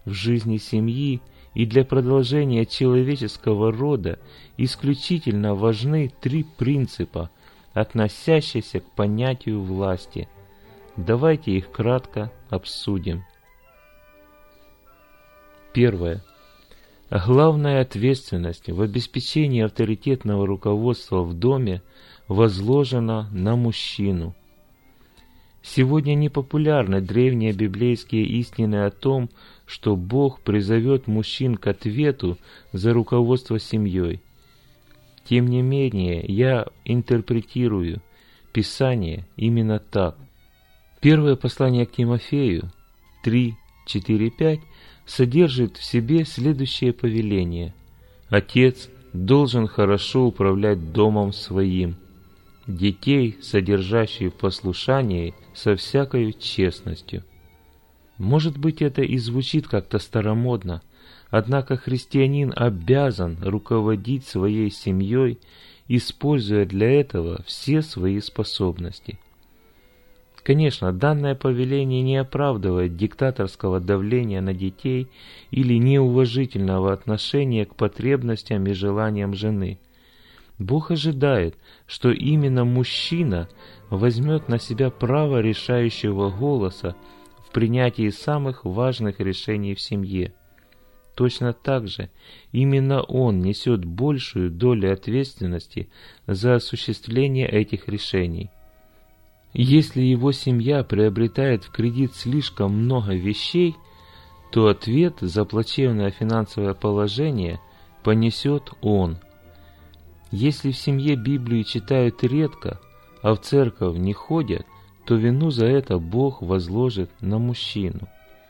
В жизни семьи и для продолжения человеческого рода исключительно важны три принципа, относящиеся к понятию власти. Давайте их кратко обсудим. Первое. Главная ответственность в обеспечении авторитетного руководства в доме возложена на мужчину. Сегодня непопулярны древние библейские истины о том, что Бог призовет мужчин к ответу за руководство семьей. Тем не менее, я интерпретирую Писание именно так. Первое послание к Тимофею 3:4-5 содержит в себе следующее повеление. Отец должен хорошо управлять домом своим, детей, содержащих в послушании, со всякою честностью. Может быть, это и звучит как-то старомодно, однако христианин обязан руководить своей семьей, используя для этого все свои способности. Конечно, данное повеление не оправдывает диктаторского давления на детей или неуважительного отношения к потребностям и желаниям жены. Бог ожидает, что именно мужчина возьмет на себя право решающего голоса в принятии самых важных решений в семье. Точно так же именно он несет большую долю ответственности за осуществление этих решений. Если его семья приобретает в кредит слишком много вещей, то ответ за плачевное финансовое положение понесет он. Если в семье Библию читают редко, а в церковь не ходят, то вину за это Бог возложит на мужчину.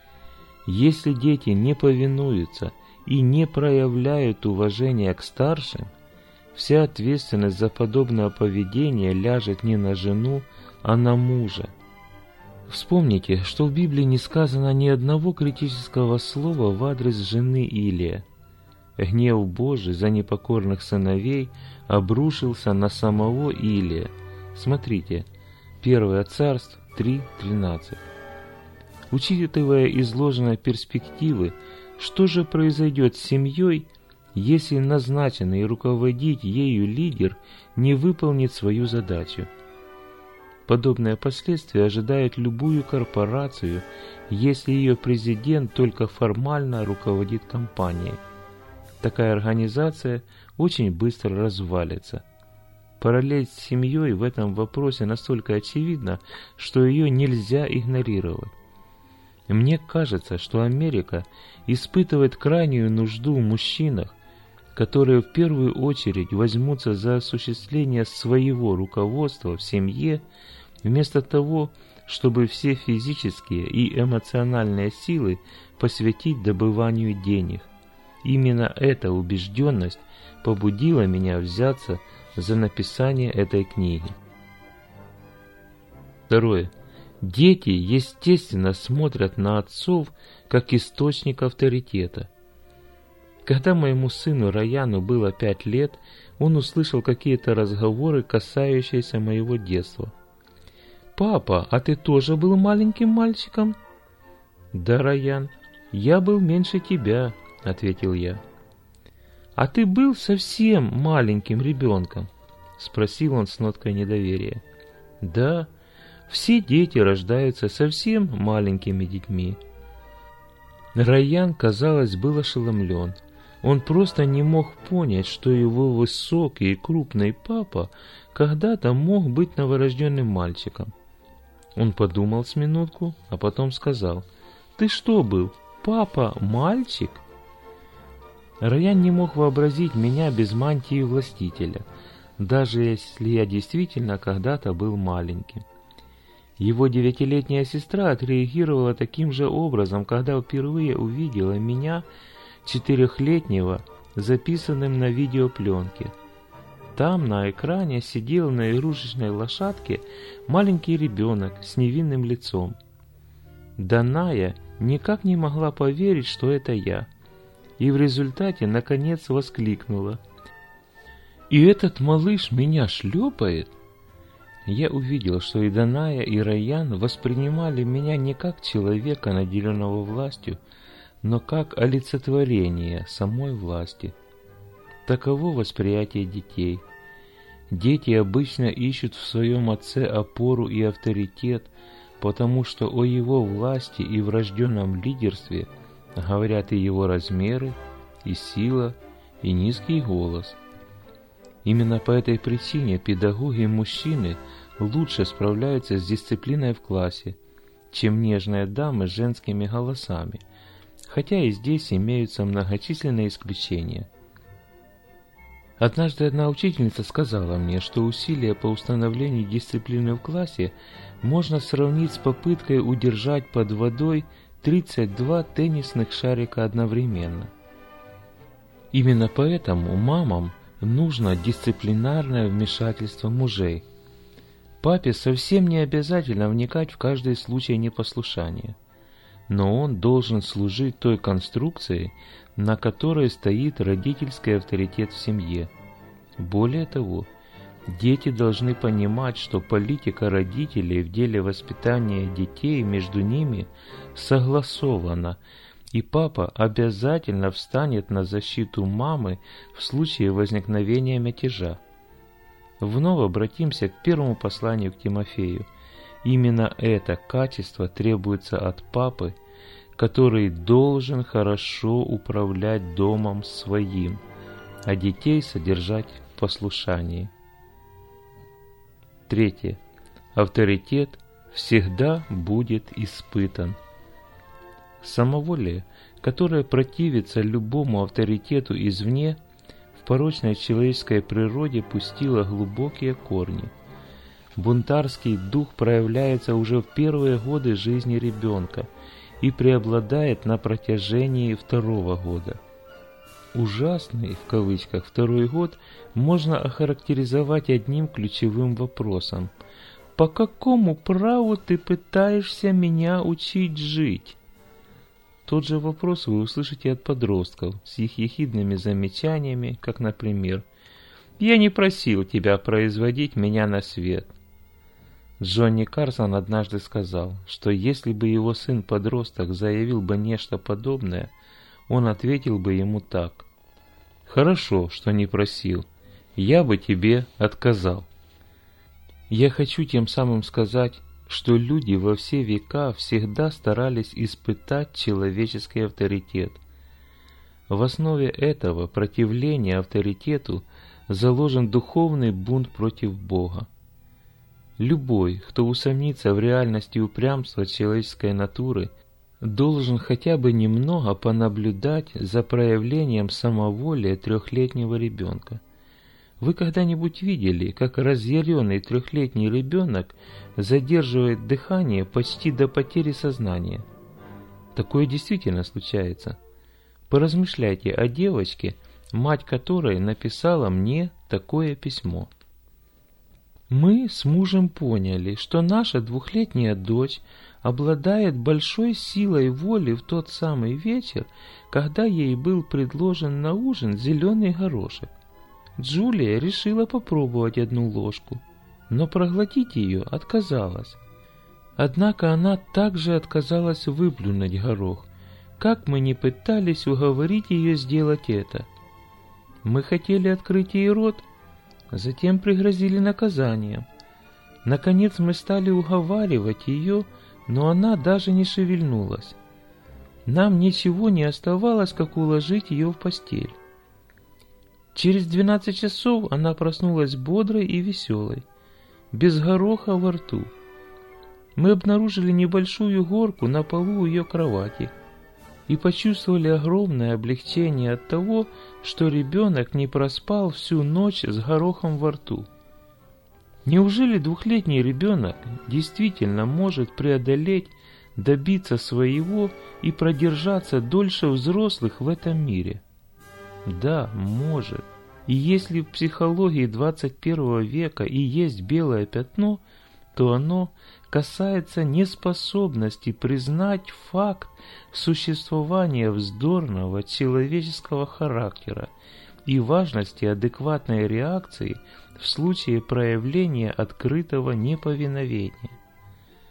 Если дети не повинуются и не проявляют уважения к старшим, вся ответственность за подобное поведение ляжет не на жену, а на мужа. Вспомните, что в Библии не сказано ни одного критического слова в адрес жены Илия. Гнев Божий за непокорных сыновей обрушился на самого Илия. Смотрите, 1 Царств 3:13. Учитывая изложенные перспективы, что же произойдет с семьей, если назначенный руководить ею лидер не выполнит свою задачу? Подобные последствия ожидают любую корпорацию, если ее президент только формально руководит компанией. Такая организация очень быстро развалится. Параллель с семьей в этом вопросе настолько очевидна, что ее нельзя игнорировать. Мне кажется, что Америка испытывает крайнюю нужду в мужчинах, которые в первую очередь возьмутся за осуществление своего руководства в семье, вместо того, чтобы все физические и эмоциональные силы посвятить добыванию денег. Именно эта убежденность побудила меня взяться за написание этой книги. Второе. Дети, естественно, смотрят на отцов как источник авторитета. Когда моему сыну Раяну было 5 лет, он услышал какие-то разговоры, касающиеся моего детства. «Папа, а ты тоже был маленьким мальчиком?» «Да, Раян, я был меньше тебя», — ответил я. «А ты был совсем маленьким ребенком?» — спросил он с ноткой недоверия. «Да, все дети рождаются совсем маленькими детьми». Раян, казалось, был ошеломлен. Он просто не мог понять, что его высокий и крупный папа когда-то мог быть новорожденным мальчиком. Он подумал с минутку, а потом сказал: «Ты что был, папа, мальчик?» Раян не мог вообразить меня без мантии властителя, даже если я действительно когда-то был маленьким. Его 9-летняя сестра отреагировала таким же образом, когда впервые увидела меня, 4-летнего, записанным на видеопленке. Там на экране сидел на игрушечной лошадке маленький ребенок с невинным лицом. Даная никак не могла поверить, что это я, и в результате наконец воскликнула: «И этот малыш меня шлепает?» Я увидел, что и Даная, и Раян воспринимали меня не как человека, наделенного властью, но как олицетворение самой власти. Таково восприятие детей. Дети обычно ищут в своем отце опору и авторитет, потому что о его власти и врожденном лидерстве говорят и его размеры, и сила, и низкий голос. Именно по этой причине педагоги-мужчины лучше справляются с дисциплиной в классе, чем нежные дамы с женскими голосами, хотя и здесь имеются многочисленные исключения. Однажды одна учительница сказала мне, что усилия по установлению дисциплины в классе можно сравнить с попыткой удержать под водой 32 теннисных шарика одновременно. Именно поэтому мамам нужно дисциплинарное вмешательство мужей. Папе совсем не обязательно вникать в каждый случай непослушания, но он должен служить той конструкцией, на которой стоит родительский авторитет в семье. Более того, дети должны понимать, что политика родителей в деле воспитания детей между ними согласована, и папа обязательно встанет на защиту мамы в случае возникновения мятежа. Вновь обратимся к первому посланию к Тимофею. Именно это качество требуется от папы, который должен хорошо управлять домом своим, а детей содержать в послушании. Третье. Авторитет всегда будет испытан. Самоволие, которое противится любому авторитету извне, в порочной человеческой природе пустило глубокие корни. Бунтарский дух проявляется уже в первые годы жизни ребенка и преобладает на протяжении второго года. «Ужасный» в кавычках второй год можно охарактеризовать одним ключевым вопросом: «По какому праву ты пытаешься меня учить жить?» Тот же вопрос вы услышите от подростков с их ехидными замечаниями, как, например: «Я не просил тебя производить меня на свет». Джонни Карсон однажды сказал, что если бы его сын-подросток заявил бы нечто подобное, он ответил бы ему так: «Хорошо, что не просил, я бы тебе отказал». Я хочу тем самым сказать, что люди во все века всегда старались испытать человеческий авторитет. В основе этого противления авторитету заложен духовный бунт против Бога. Любой, кто усомнится в реальности упрямства человеческой натуры, должен хотя бы немного понаблюдать за проявлением самоволия трехлетнего ребенка. Вы когда-нибудь видели, как разъяренный трехлетний ребенок задерживает дыхание почти до потери сознания? Такое действительно случается. Поразмышляйте о девочке, мать которой написала мне такое письмо. Мы с мужем поняли, что наша 2-летняя дочь обладает большой силой воли в тот самый вечер, когда ей был предложен на ужин зеленый горошек. Джулия решила попробовать 1 ложку, но проглотить ее отказалась. Однако она также отказалась выплюнуть горох, как мы ни пытались уговорить ее сделать это. Мы хотели открыть ей рот, затем пригрозили наказанием. Наконец мы стали уговаривать ее, но она даже не шевельнулась. Нам ничего не оставалось, как уложить ее в постель. Через 12 часов она проснулась бодрой и веселой, без гороха во рту. Мы обнаружили небольшую горку на полу у ее кровати и почувствовали огромное облегчение от того, что ребенок не проспал всю ночь с горохом во рту. Неужели 2-летний ребенок действительно может преодолеть, добиться своего и продержаться дольше взрослых в этом мире? Да, может. И если в психологии 21 века и есть белое пятно, то оно касается неспособности признать факт существования вздорного человеческого характера и важности адекватной реакции в случае проявления открытого неповиновения.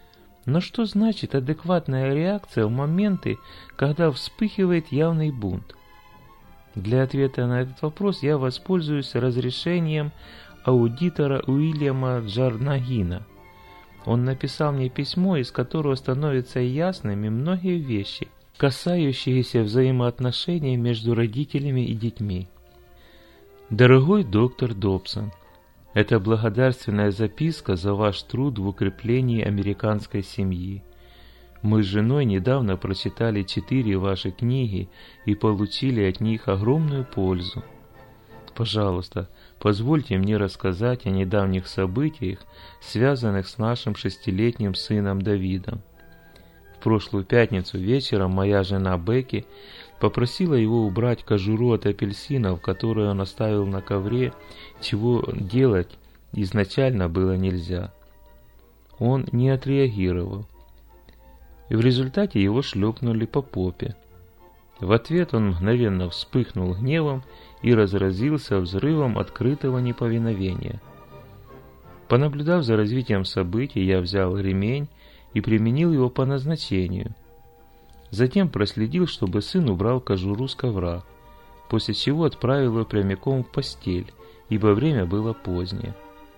Но что значит адекватная реакция в моменты, когда вспыхивает явный бунт? Для ответа на этот вопрос я воспользуюсь разрешением аудитора Уильяма Джарнагина. Он написал мне письмо, из которого становятся ясными многие вещи, касающиеся взаимоотношений между родителями и детьми. Дорогой доктор Добсон, это благодарственная записка за ваш труд в укреплении американской семьи. Мы с женой недавно прочитали 4 ваши книги и получили от них огромную пользу. Пожалуйста, позвольте мне рассказать о недавних событиях, связанных с нашим 6-летним сыном Давидом. В прошлую пятницу вечером моя жена Бекки попросила его убрать кожуру от апельсинов, которую он оставил на ковре, чего делать изначально было нельзя. Он не отреагировал, и в результате его шлепнули по попе. В ответ он мгновенно вспыхнул гневом и разразился взрывом открытого неповиновения. Понаблюдав за развитием событий, я взял ремень и применил его по назначению. Затем проследил, чтобы сын убрал кожуру с ковра, после чего отправил его прямиком в постель, ибо время было позднее.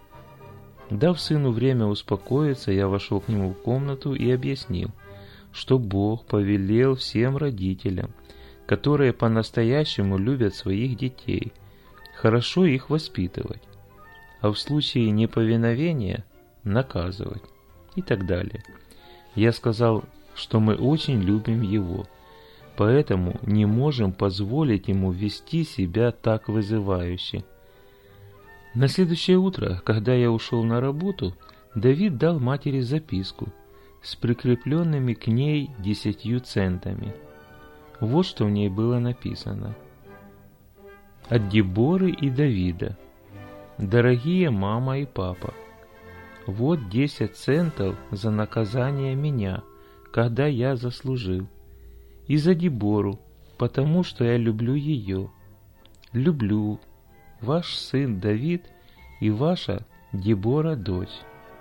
Дав сыну время успокоиться, я вошел к нему в комнату и объяснил, что Бог повелел всем родителям, которые по-настоящему любят своих детей, хорошо их воспитывать, а в случае неповиновения наказывать и так далее. Я сказал, что мы очень любим его, поэтому не можем позволить ему вести себя так вызывающе. На следующее утро, когда я ушел на работу, Давид дал матери записку с прикрепленными к ней 10 центами. Вот что в ней было написано. От Деборы и Давида. Дорогие мама и папа, вот 10 центов за наказание меня, когда я заслужил. И за Дебору, потому что я люблю ее. Люблю ваш сын Давид и ваша Дебора дочь.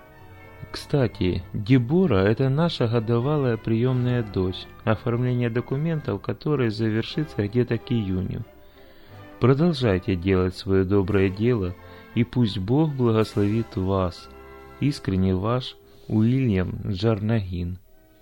Кстати, Дебора – это наша годовалая приемная дочь, оформление документов которой завершится где-то к июню. Продолжайте делать свое доброе дело, и пусть Бог благословит вас. Искренне ваш Уильям Джарнагин.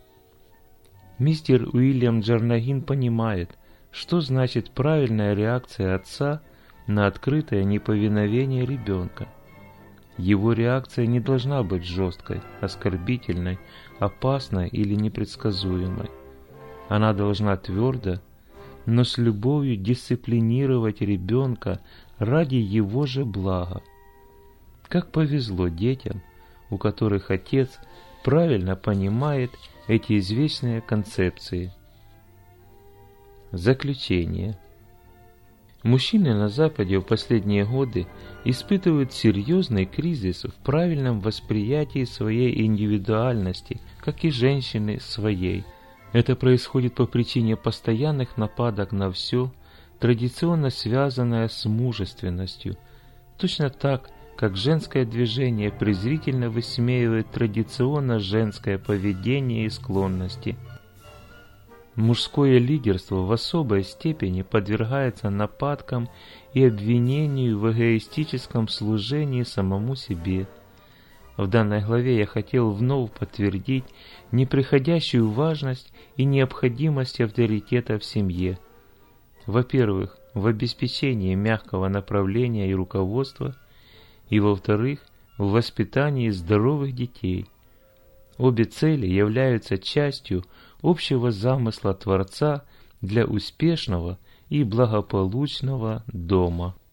Мистер Уильям Джарнагин понимает, что значит правильная реакция отца на открытое неповиновение ребенка. Его реакция не должна быть жесткой, оскорбительной, опасной или непредсказуемой. Она должна твердо, но с любовью дисциплинировать ребенка ради его же блага. Как повезло детям, у которых отец правильно понимает эти извечные концепции. Заключение. Мужчины на Западе в последние годы испытывают серьезный кризис в правильном восприятии своей индивидуальности, как и женщины своей. Это происходит по причине постоянных нападок на все, традиционно связанное с мужественностью, точно так, как женское движение презрительно высмеивает традиционно женское поведение и склонности. Мужское лидерство в особой степени подвергается нападкам и обвинению в эгоистическом служении самому себе. В данной главе я хотел вновь подтвердить неприходящую важность и необходимость авторитета в семье. Во-первых, в обеспечении мягкого направления и руководства, и во-вторых, в воспитании здоровых детей. Обе цели являются частью общего замысла Творца для успешного и благополучного дома.